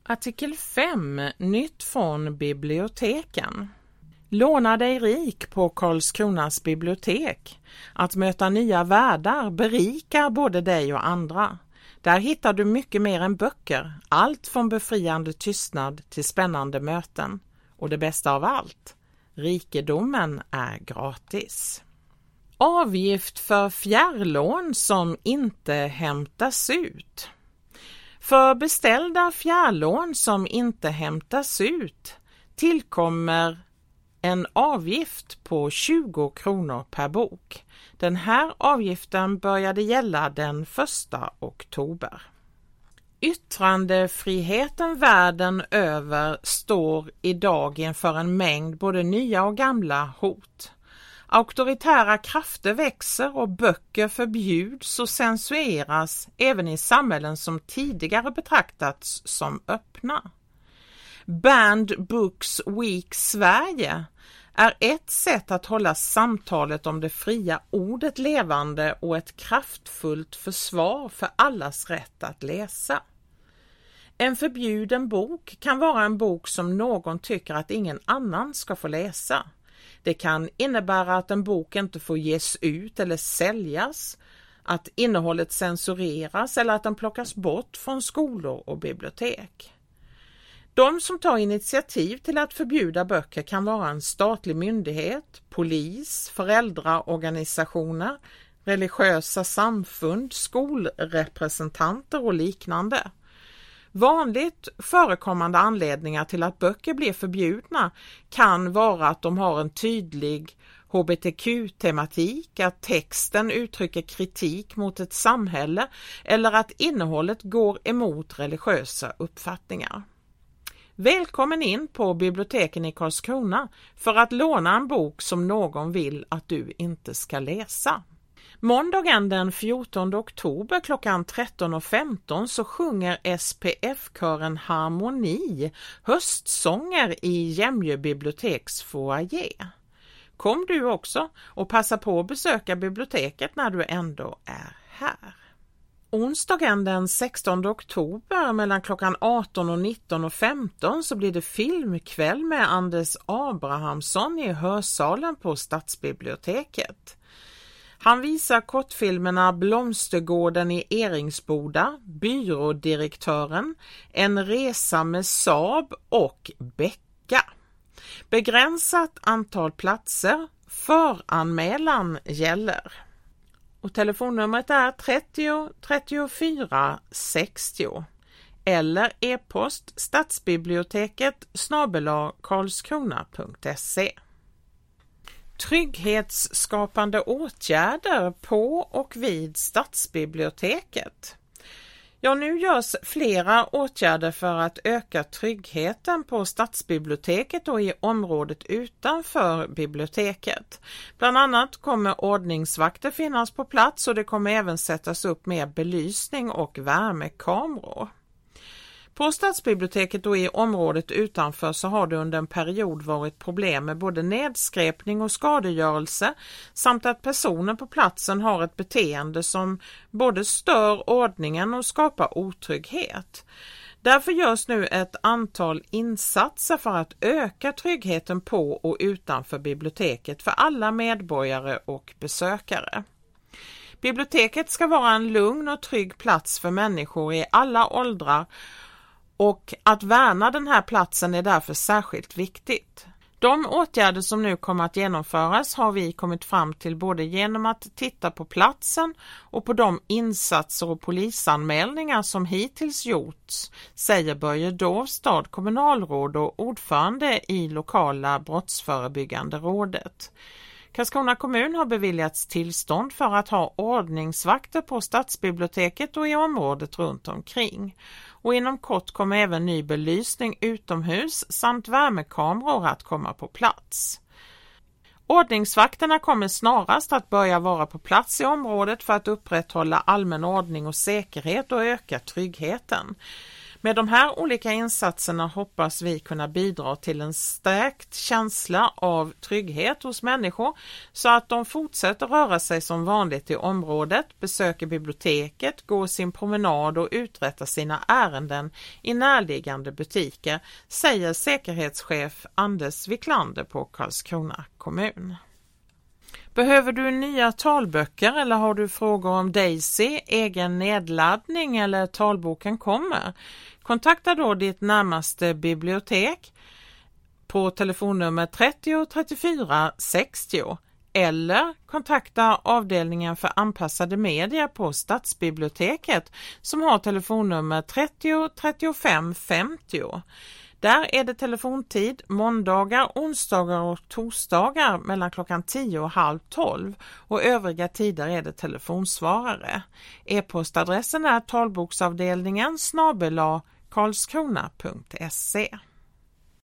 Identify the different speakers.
Speaker 1: Artikel 5. Nytt från biblioteken. Låna dig rik på Karlskronas bibliotek. Att möta nya världar berikar både dig och andra. Där hittar du mycket mer än böcker, allt från befriande tystnad till spännande möten. Och det bästa av allt, rikedomen är gratis. Avgift för fjärrlån som inte hämtas ut. För beställda fjärrlån som inte hämtas ut tillkommer en avgift på 20 kronor per bok. Den här avgiften började gälla den 1 oktober. Yttrandefriheten världen över står idag inför en mängd både nya och gamla hot. Auktoritära krafter växer och böcker förbjuds och censureras även i samhällen som tidigare betraktats som öppna. Banned Books Week Sverige är ett sätt att hålla samtalet om det fria ordet levande och ett kraftfullt försvar för allas rätt att läsa. En förbjuden bok kan vara en bok som någon tycker att ingen annan ska få läsa. Det kan innebära att en bok inte får ges ut eller säljas, att innehållet censureras eller att den plockas bort från skolor och bibliotek. De som tar initiativ till att förbjuda böcker kan vara en statlig myndighet, polis, föräldraorganisationer, religiösa samfund, skolrepresentanter och liknande. Vanligt förekommande anledningar till att böcker blir förbjudna kan vara att de har en tydlig hbtq-tematik, att texten uttrycker kritik mot ett samhälle eller att innehållet går emot religiösa uppfattningar. Välkommen in på biblioteken i Karlskrona för att låna en bok som någon vill att du inte ska läsa. Måndagen den 14 oktober klockan 13.15 så sjunger SPF-kören Harmoni höstsånger i Jämjö biblioteks foyer. Kom du också och passa på att besöka biblioteket när du ändå är här. Onsdagen den 16 oktober mellan klockan 18 och 19.15 så blir det filmkväll med Anders Abrahamsson i hörsalen på Stadsbiblioteket. Han visar kortfilmerna Blomstergården i Eringsboda, Byrådirektören, En resa med Saab och Becka. Begränsat antal platser, föranmälan gäller. Och telefonnumret är 30 34 60 eller e-post stadsbiblioteket@karlskrona.se. Trygghetsskapande åtgärder på och vid Stadsbiblioteket. Ja, nu görs flera åtgärder för att öka tryggheten på Stadsbiblioteket och i området utanför biblioteket. Bland annat kommer ordningsvakter finnas på plats och det kommer även sättas upp mer belysning och värmekameror. På Stadsbiblioteket och i området utanför så har det under en period varit problem med både nedskräpning och skadegörelse samt att personer på platsen har ett beteende som både stör ordningen och skapar otrygghet. Därför görs nu ett antal insatser för att öka tryggheten på och utanför biblioteket för alla medborgare och besökare. Biblioteket ska vara en lugn och trygg plats för människor i alla åldrar. Och att värna den här platsen är därför särskilt viktigt. De åtgärder som nu kommer att genomföras har vi kommit fram till både genom att titta på platsen och på de insatser och polisanmälningar som hittills gjorts, säger Börje Dovstad, kommunalråd och ordförande i lokala brottsförebyggande rådet. Karlskrona kommun har beviljats tillstånd för att ha ordningsvakter på Stadsbiblioteket och i området runt omkring. Och inom kort kommer även ny belysning utomhus samt värmekameror att komma på plats. Ordningsvakterna kommer snarast att börja vara på plats i området för att upprätthålla allmän ordning och säkerhet och öka tryggheten. Med de här olika insatserna hoppas vi kunna bidra till en stärkt känsla av trygghet hos människor så att de fortsätter röra sig som vanligt i området, besöker biblioteket, går sin promenad och uträttar sina ärenden i närliggande butiker, säger säkerhetschef Anders Wiklander på Karlskrona kommun. Behöver du nya talböcker eller har du frågor om Daisy, egen nedladdning eller talboken kommer? Kontakta då ditt närmaste bibliotek på telefonnummer 30 34 60 eller kontakta avdelningen för anpassade medier på Stadsbiblioteket som har telefonnummer 30 35 50. Där är det telefontid måndagar, onsdagar och torsdagar mellan klockan 10 och halv 12 och övriga tider är det telefonsvarare. E-postadressen är talboksavdelningen @karlskrona.se.